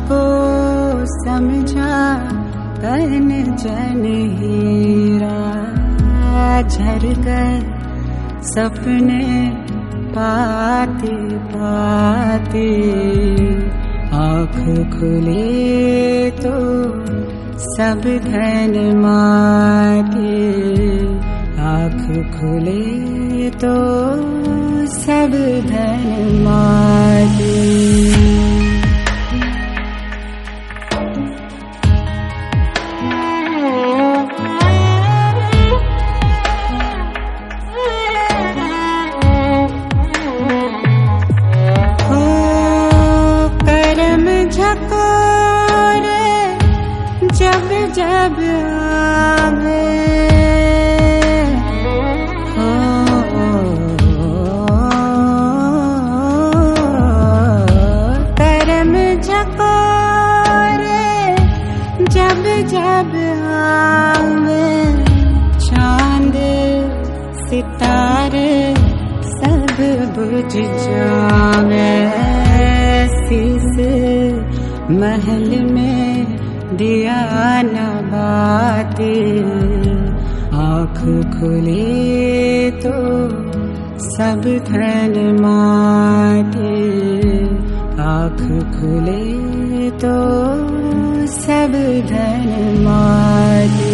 को समझा तन जन हीरा, झर गए सपने पाते पाते। आँख खुले तो सब धन माते, आँख खुले तो सब धन माते। जब जब आवे करम झकोरे, जब जब आवे चांद सितारे सब बुझ जावे। शीश महल में दिया न बाती, आँख खुले तो सब धन माते, आँख खुले तो सब धन माते।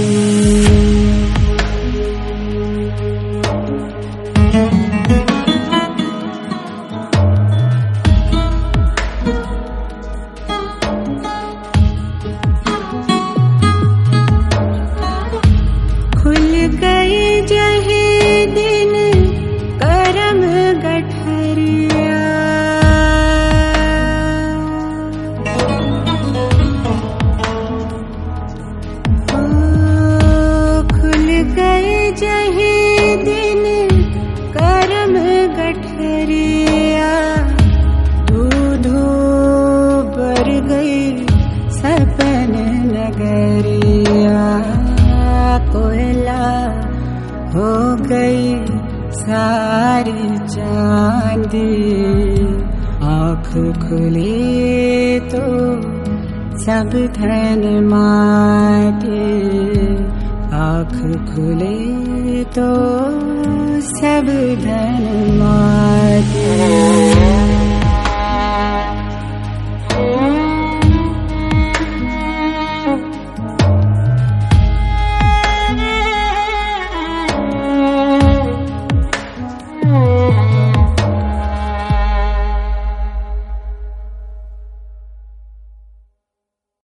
सपन नगरिया कोयला हो गई सारी चांदी, आँख खुले तो सब धन माते, आँख खुले तो सब धन माते।